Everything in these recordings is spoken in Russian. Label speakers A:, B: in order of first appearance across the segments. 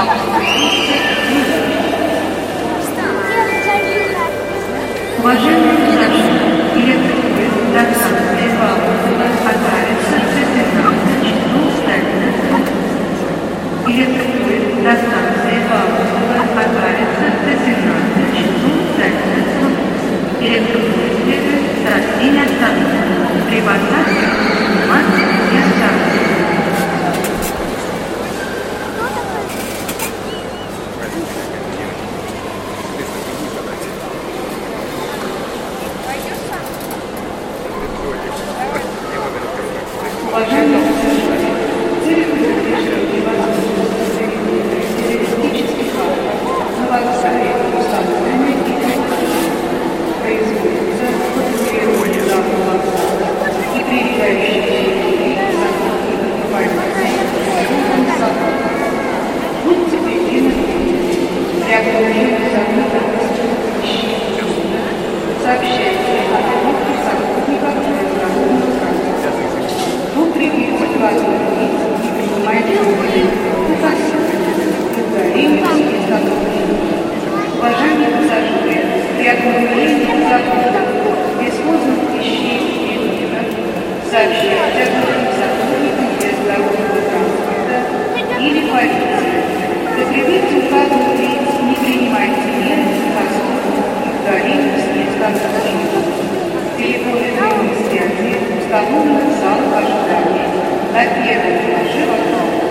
A: Уважаемые пассажиры, электропоезд до станции Павлова отправится в 15 часов стальных. Электропоезд до станции Павлова отправится в 15 часов стальных. Электропоезд следует с России остановки. При посадке внимание и остановки. Уважаемые пассажиры, в целях обеспечения безопасности террористических актов на вокзале установлены и производится фотографирование данного вокзала и прилегающие сотрудников информации по событиям. Будьте предельно для обнаружения забытых сообщайте о отметке сотрудников международного транспорта. Внутренние мотивационные лиц не принимайте удаление из сотрудников. Уважаемые пассажиры, при обнаружении забытых бесхозных вещей клиента сообщайте об этом сотрудникам международного транспорта или полиции. Закрепите указанных лиц, не принимайте меры по удалению с места назначения. Телефоны прямой связи установлены в залах ожидания. На первом этаже вокзала.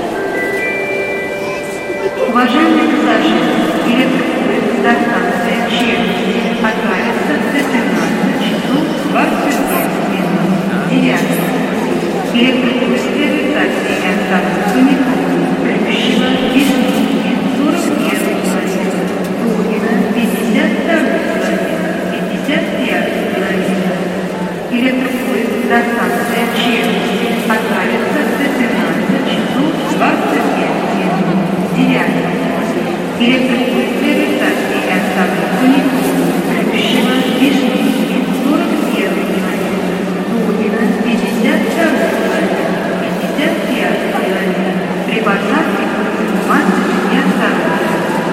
A: Уважаемые пассажиры, электропоезд до станции Челюсти отправится в 15 часов 25 минут. 9. Электропоезд следует России остановками Плющева, Вишневки, 41 километр, Лугина, 52 километр, 55 километр. Электропоезд до станции Челюсти отправится в 15 часов 25 минут. 9. Электропоезд следует России остановками Плющева, Вишневки, 41 километр, Лугина, 52 километр, 55 километр. При посадке внимательно и осторожно.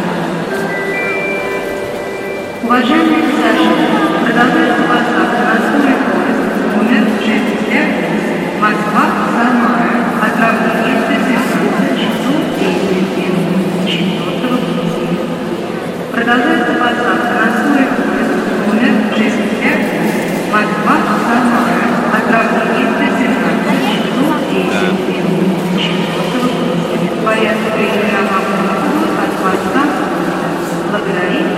A: Уважаемые пассажиры, продолжается посадка на скорый поезд номер 60 Москва-Самара. Отправление в 15 часов 10 минут 4 пути. Продолжается посадка на скорый поезд номер 60 Москва-Самара. Отправление в 15 часов 10 минут 4 пути. Порядок регулирования от моста благодарит.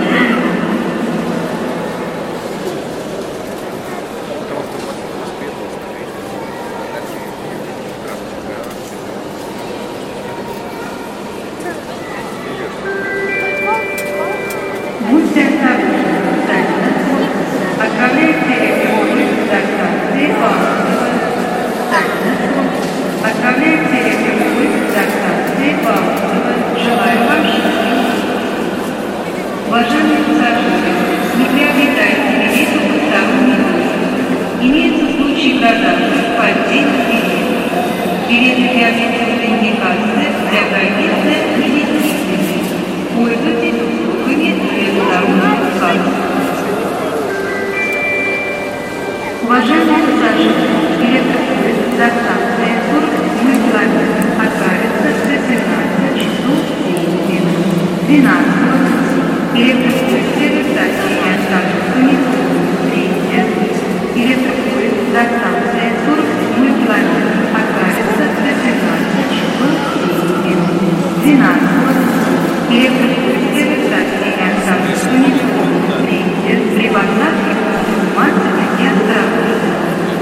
A: Будьте осторожны, отправляйте электропоезд до станции Павлова. Отправляйте электропоезд до станции Павлова. Желаю вам счастливого. Уважаемые пассажиры, не приобретайте билеты двусторонней. Имеется случай продажи поддельных билетов. Билеты приобретены индикации для проезда недействительны. Пользуйтесь услугами международных касс. Уважаемые пассажиры, электропоезд до станции 47 километр отправится в 15 часов 9 минут. 12. Электропоезд следует России остановками 3. Электропоезд до станции 47 километр отправится в 15 часов 9 минут. 12. Электропоезд следует России остановками 3. При посадке внимательно и осторожно.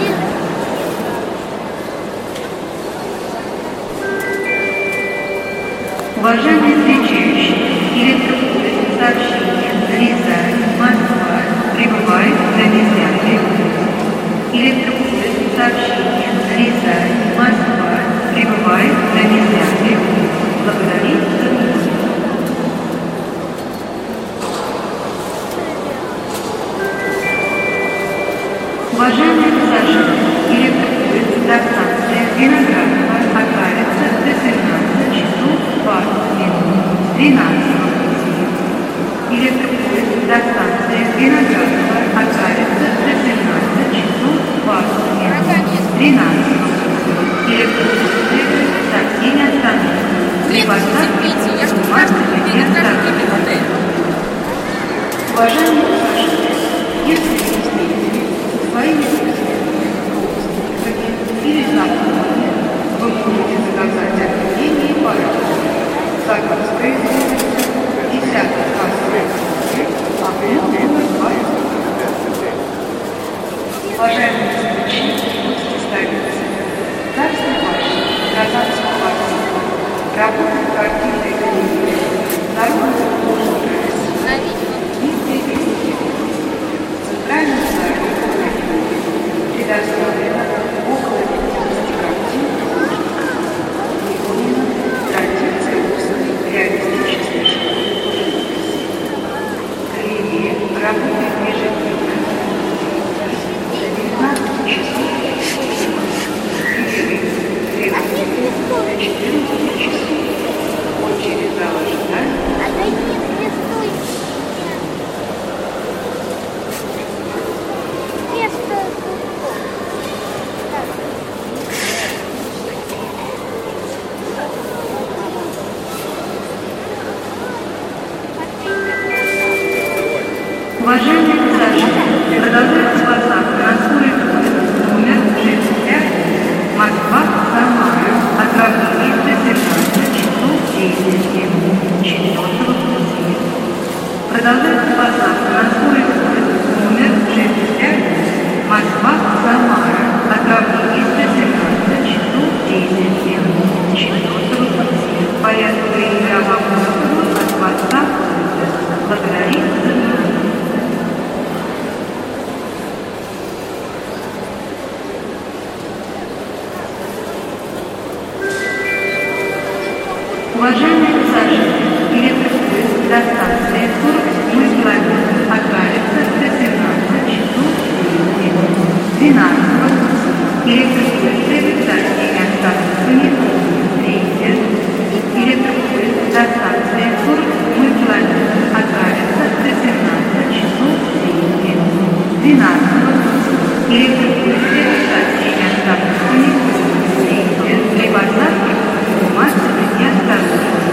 A: Уважаемые встречающие, электропоезд сообщение Рязань, Москва прибывает на 10 путь. Электропоезд сообщение Рязань, Москва прибывает на 10 путь. Благодарим за внимание. Уважаемые пассажиры, электропоезд до станции Виноградова отправится в 15 часов 20 минут. 12 электропоезд до станции Виноградова отправится до 17 часов 20 минут. 13 электропоезд следует в такси не остановится. При посадке масляной не остановится. Уважаемые пассажиры, если вы встретили своими друзьями, родственниками или знакомыми, вы можете заказать объявление по радио. Заказ производится 10 кассовый апрель номер 20. Уважаемые москвичи, гости столицы, Царская башня, Казанская квартира, работа квартирной галереи, народный художник центральный зале предоставлено около 50 картин выполнена традиция русской реалистической школы живописи. Галерея работает ежедневно до 19 часов или до 14 часов. Очередь зала ожидания. Уважаемые пассажиры, продолжается посадка на скорый поезд номер 65 Москва-Самара, отправление до 17 часов 10 минут 4-го пути. Продолжается посадка на скорый поезд номер 65 Москва-Самара, отправление до 17 часов 10 минут 4-го пути. Порядок переигрового от Москва благодарит за внимание. Уважаемые пассажиры, электропоезд до станции 47 километр отправится до 17 часов 9 минут. 12 электропоезд следует сообщение остановится неполный. 3 электропоезд до станции 47 километр отправится до 17 часов 9 минут. 12 электропоезд следует сообщение остановится неполный. 3 при посадке масляной не остановится.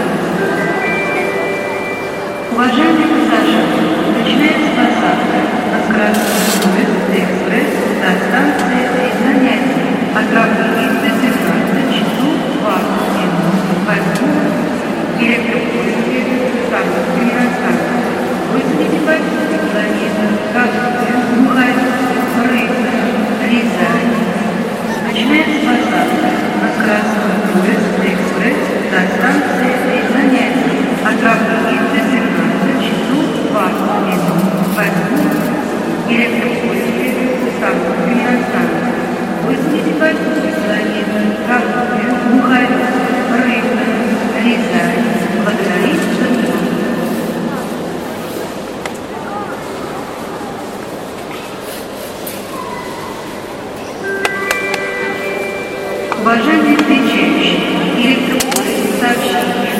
A: Уважаемые пассажиры, начинается посадка на скоростной поезд «Экспресс» до станции Рязань-1. Отправление до 17 часов 20 минут. 8 электропоезд следует с остановкой Ярославля. 85 километров, Кавказия, Мухаревская, Рыбная, Рязань. Начинается посадка на скоростной поезд «Экспресс» до станции Рязань-1. Отправление до 17 часов 20 минут. 8 электропоезд следует с остановкой Ярославля. 88 километров, Кавказия, Мухаревская, Рыбная, Рязань. Благодарит за внимание. Уважаемые встречающие, электропоезд сообщение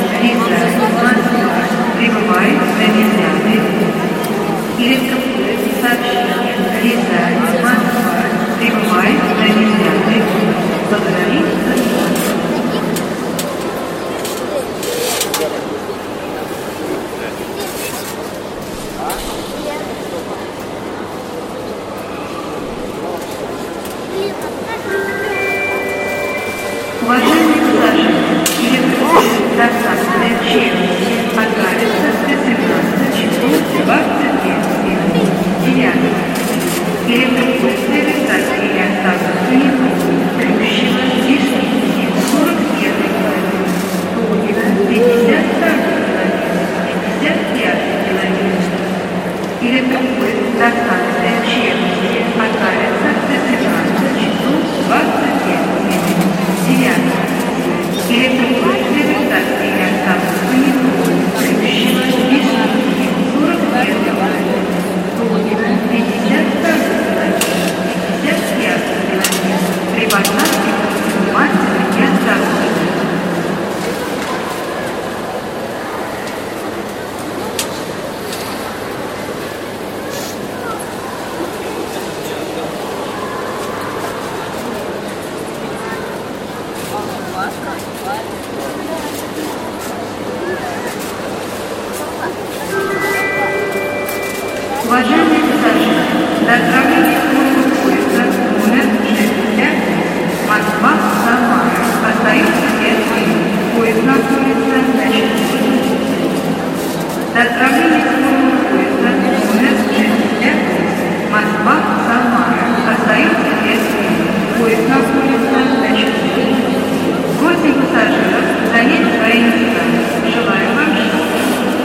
A: До отправления скорого поезда номер 65 Москва-Самара остается 5 минут. Поезд находится на часу. Просим пассажиров занять свои места. Желаю вам счастья.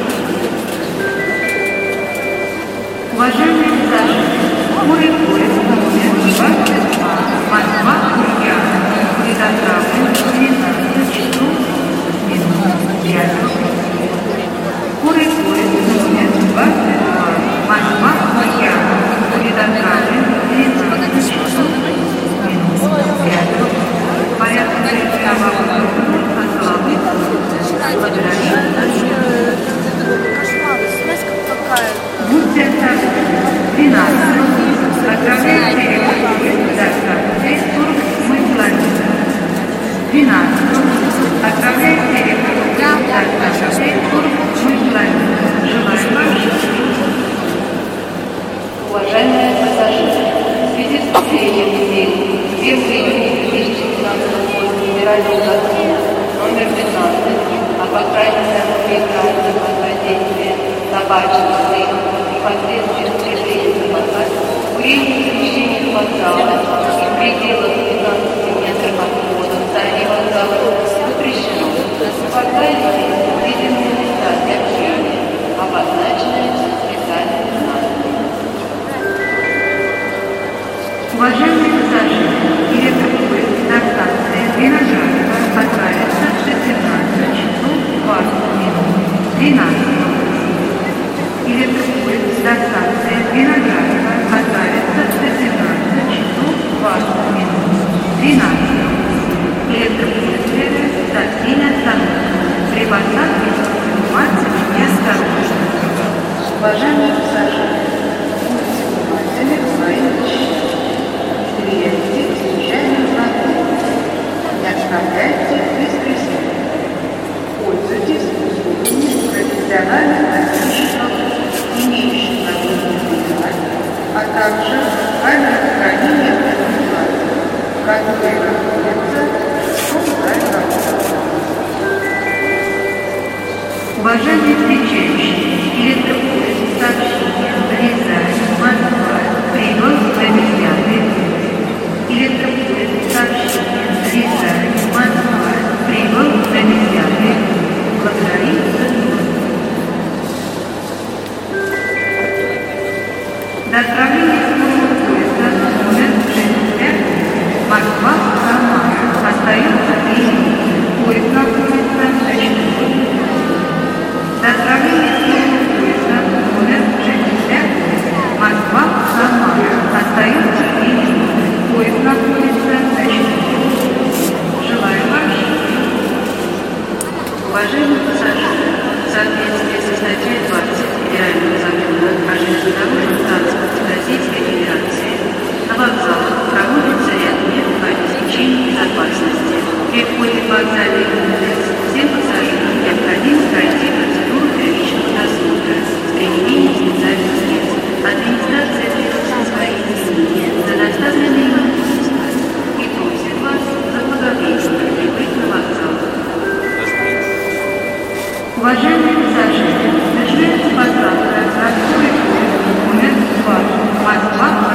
A: Уважаемые пассажиры, скорый поезд номер 22 Москва-Ульяна будет отправлен в 12 часов минут 5. Скорый поезд номер 22 Москва-Ульяна будет отправлен в 12 часов минут 5. Порядок регулирования от головы будьте осторожны. 12. Отправляйте регулирование до станции 47 километров. 12. Отправляйте регулирование до станции 47 километров. Желаю вам счастья.
B: Уважаемые пассажиры, в связи с вступлением в силу 1 июня 2015 года федерального закона номер 15 о контрольных мероприятиях воздействия табачных дымов и последствий употребления табака, курение в помещениях вокзала и в пределах 15 метров от входа в здание вокзала запрещено. В вокзале есть выделенные места для курения, обозначенные специальными знаками.
A: Уважаемые пассажиры, электропоезд до станции Виноградова отправится в 16 часов 20 минут 13. Электропоезд до станции Виноградова отправится в 16 часов 20 минут 13. Электропоезд следует за всеми остановками. При посадке внимательно и осторожно. Уважаемые пассажиры, будьте внимательны к своим вещам. Верьте случайным знакомым. Не оставляйте без присмотра. Пользуйтесь услугами профессиональных носильщиков, имеющих нагрузку медаль, а также камеры хранения информации, которые находятся в зале вокзала. Уважаемые встречающие, электропоезд сообщения Рязань, Москва прибыл в 25-й. Электропоезд сообщения Рязань, Москва прибыл в 25-й. Благодарим за внимание. До отправления скорого поезда номер 65 Москва-Самара остается 3 минуты. Поезд находится на 4. До отправления скорого поезда номер 65 Москва-Самара остается 3 минуты. Поезд находится на 4. Желаю вам счастья. Уважаемые пассажиры, в соответствии со статьей 20 Федерального закона о железнодорожном транспорте Российской Федерации на вокзалах проводится ряд мер по обеспечению безопасности. При входе в вокзальный комплекс всем пассажирам необходимо пройти процедуру первичного досмотра с применением специальных средств. Администрация приносит свои извинения за доставленные имущества и просит вас заблаговременно прибыть на вокзал. Уважаемые пассажиры, начинается посадка на скорый поезд номер 2 Москва